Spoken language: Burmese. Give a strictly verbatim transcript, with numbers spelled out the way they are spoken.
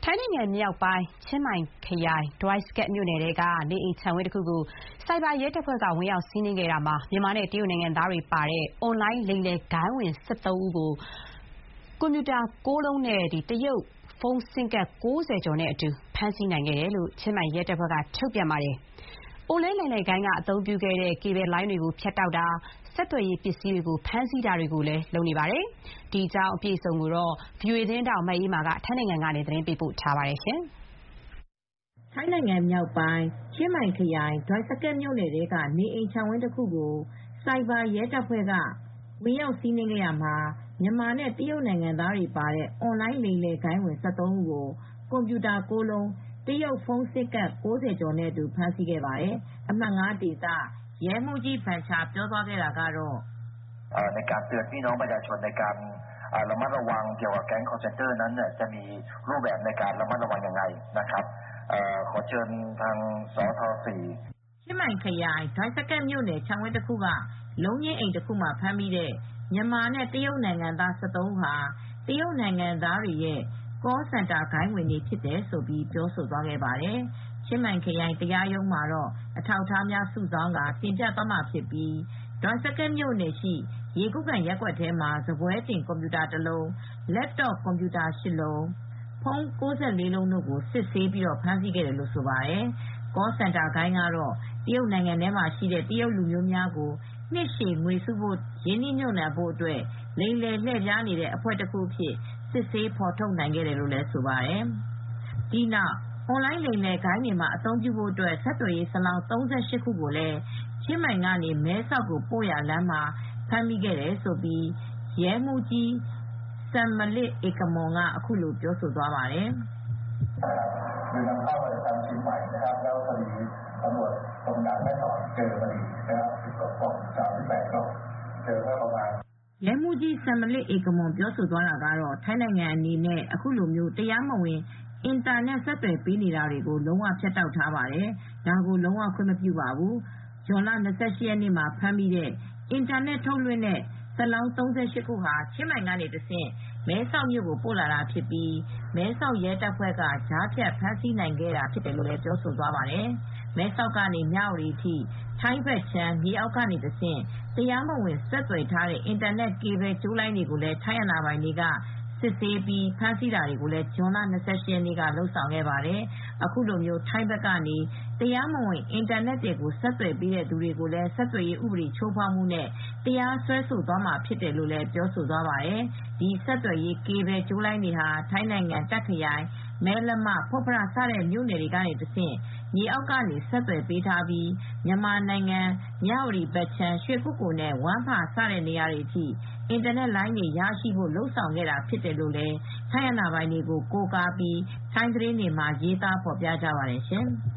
ထိုင်းနိုင်ငံမြောက်ပိုင်းချင်းမိုင်ခရိုင်ဒွိုင်းစကက်မြို့နယ်ထဲကနေအိမ်ခြံဝင်းတစ်ခုကိုစိုက်ဘာရဲတပ်ဖွဲ့ကဝင်ရောက်စီးနင်းခဲ့တာမှာမြန်မာနဲ့တရုတ်နိုင်ငံသားတွေပါတဲ့အွန်လိုင်းလိမ်လည်ဂိုဏ်းဝင်၁၃ဦးကိုကွန်ပျူတာ၉လုံးနဲ့တရုတ်ဖုန်းဆင်းကတ်၉၀ကျော်နဲ့အတူဖမ်းဆီးနိုင်ခဲ့တယ်လို့ချင်းမိုင်ရဲတပ်ဖွဲ့ကထုတ်ပြန်ပါတယ်။အွန်လိုင်းလိမ်လည်ဂိုဏ်းကအသုံးပြုခဲ့တဲ့ကေဘယ်လိုင်းတွေကိုဖြတ်တောက်တာဆက်သွယ်ရေးပစ္စည်းတွေကိုဖမ်းဆီးတာတွေကိုလည်းလုပ်နေပါတယ်။ဒီအကြောင်းအပြည့်အစုံကိုတော့ ဗွီအိုအေ သတင်းထောက်မအေးအေးမာကထိုင်းနိုင်ငံကနေသတင်းပေးပို့ထားပါတယ်။ထိုင်းနိုင်ငံမြောက်ပိုင်းချင်းမိုင်ခရိုင်ဒွိုင်းစကက်မြို့နယ်ထဲကနေအိမ်ခြံဝင်းတစ်ခုကိုစိုက်ဘာရဲတပ်ဖွဲ့ကဝင်ရောက်စီးနင်းခဲ့ရာမှာမြန်မာနဲ့တရုတ်နိုင်ငံသားတွေပါတဲ့အွန်လိုင်းလိမ်လည်ဂိုဏ်းဝင်၁၃ဦးကိုကွန်ပျူတာ၉လုံးတရုတ်ဖုန်းဆင်းကတ်၉၀ကျော်နဲ့အတူဖမ်းဆီးခဲ့ပါတယ်။အမှတ်၅ဒေသရဲမှူးကြီးဗန်ချာပြောသွားခဲ့တာကတော့ในการเตือนพี่น้องประชาชนในการระมัดระวังเกี่ยวกับแก๊งคอร์เซนเตอร์นั้นจะมีรูปแบบในการระมัดระวังยังไงนะครับขอเชิญทางสทสี่ချင်းမိုင်ခရိုင်ဒွိုင်းစကက်မြို့နယ်ခြံဝင်းတစ်ခုကလုံးချင်းအိမ်တစ်ခုမှာဖမ်းမိတဲ့မြန်မာနဲ့တရုတ်နိုင်ငံသား၁၃ဦးဟာတရုတ်နိုင်ငံသားတွေရဲ့ကောစင်တာဂိုဏ်းဝင်တွေဖြစ်တယ်လို့ပြောဆိုသွားခဲ့ပါတယ်။ချင်းမိုင်ခရိုင်တရားရုံးမှာတော့အထောက်အထားများစုဆောင်းကာတင်ပြသွားမှာဖြစ်ပြီးဒွိုင်းစကက်မြို့နယ်ရှိရေကုတ်ကန်ရပ်ကွက်ထဲမှာစားပွဲတင်ကွန်ပျူတာတစ်လုံး၊ Laptop ကွန်ပျူတာ၈လုံး၊ ဖုန်း၉၄လုံးတို့ကိုစစ်ဆေးပြီးဖမ်းဆီးခဲ့တယ်လို့ဆိုပါတယ်။ ကောစင်တာဂိုဏ်းကတော့တရုတ်နိုင်ငံထဲမှာရှိတဲ့တရုတ်လူမျိုးများကိုနှစ်ရှည်ငွေစုဖို့ရင်းနှီးမြှုပ်နှံဖို့အတွက်လိမ်လည်လှည့်ဖျားနေတဲ့အဖွဲ့တစ်ခုအဖြစ်စစ်ဆေးဖော်ထုတ်နိုင်ခဲ့တယ်လို့ဆိုပါတယ်။ဒီနောက်အွန်လိုင်းလိမ်လည်ဂိုဏ်းတွေမှာအသုံးပြုဖို့အတွက်ဆက်သွယ်ရေးဆလောင်း၃၈ခုကိုလည်းချင်းမိုင်ကနေမဲဆောက်ကိုပို့ရလမ်းမှာဖမ်းမိခဲ့တယ်လို့ရဲမှူးကြီးစမ်မလစ်ဧကမွန်ကအခုလိုပြောဆိုသွားပါတယ်။คือนำเข้ามาจากเชียงใหม่นะครับแล้วพอดีตำรวจตรงด่านแม่สอดเจอพอดีนะครับสิบกว่ากล่องสามสิบแปดกล่องเจอก็ประมาณရဲမှူးကြီးစမ်မလစ်ဧကမွန်ပြောဆိုသွားတာကတော့ထိုင်းနိုင်ငံအနေနဲ့အခုလိုမျိုးတရားမဝင်အင်တာနက်ဆက်သွယ်ပေးနေတာတွေကိုလုံးဝဖြတ်တောက်ထားပါတယ်။ဒါကိုလုံးဝခွင့်မပြုပါဘူး။ဇွန်လ၂၈ရက်နေ့မှာဖမ်းမိတဲ့အင်တာနက်ထုတ်လွှင့်တဲ့ဆလောင်း၃၈ခုဟာချင်းမိုင်ကနေတဆင့်မဲဆောက်မြို့ကိုပို့လာတာဖြစ်ပြီးမဲဆောက်ရဲတပ်ဖွဲ့ကကြားဖြတ်ဖမ်းဆီးနိုင်ခဲ့တာဖြစ်တယ်လို့လည်းပြောဆိုသွားပါတယ်။မဲဆောက်ကနေမြဝတီအထိထိုင်းဘက်ခြမ်းမြေအောက်ကနေတဆင့်တရားမဝင်ဆက်သွယ်ထားတဲ့အင်တာနက်ကေဘယ်ကြိုးလိုင်းတွေကိုလည်းထိုင်းအာဏာပိုင်တွေကစစ်ဆေးပြီးဖမ်းဆီးတာတွေကိုလည်းဇွန်လ၂၈ရက်နေ့ကလုပ်ဆောင်ခဲ့ပါတယ်။အခုလိုမျိုးထိုင်းဘက်ကနေတရားမဝင်အင်တာနက်တွေကိုဆက်သွယ်ပေးတဲ့သူတွေကိုလည်းဆက်သွယ်ရေးဥပဒေချိုးဖောက်မှုနဲ့တရားစွဲဆိုသွားမှာဖြစ်တယ်လို့လည်းပြောဆိုသွားပါတယ်။ဒီဆက်သွယ်ရေးကေဘယ်ကြိုးလိုင်းတွေဟာထိုင်းနိုင်ငံတာ့ခ်ခရိုင်မဲလမဖွတ်ဖရစတဲ့မြို့နယ်တွေကနေတဆင့်မြေအောက်ကနေဆက်သွယ်ပေးထားပြီးမြန်မာနိုင်ငံမြဝတီဘက်ခြမ်းရွှေကုက္ကိုနဲ့ဝမ်ဖာစတဲ့နေရာတွေအထိအင်တာနက်လိုင်းတွေရရှိဖို့လုပ်ဆောင်ခဲ့တာဖြစ်တယ်လို့လည်းထိုင်းအာဏာပိုင်တွေကိုကိုးကားပြီးထိုင်းသတင်းတွေမှာရေးသားဖော်ပြကြပါတယ်ရှင်။